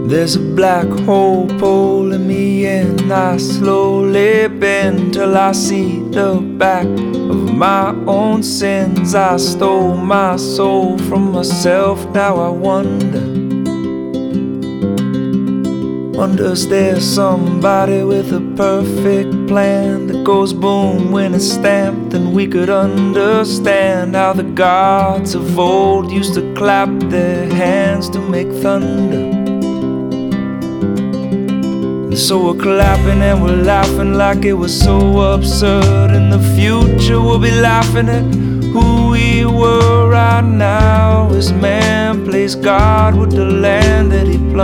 There's a black hole pulling me in. I slowly bend till I see the back of my own sins. I stole my soul from myself. Now I wonders there somebody with a perfect plan that goes boom when it's stamped? And we could understand how the gods of old used to clap their hands to make thunder. So we're clapping and we're laughing like it was so absurd. In the future we'll be laughing at who we were right now, as man plays God with the land that he plundered.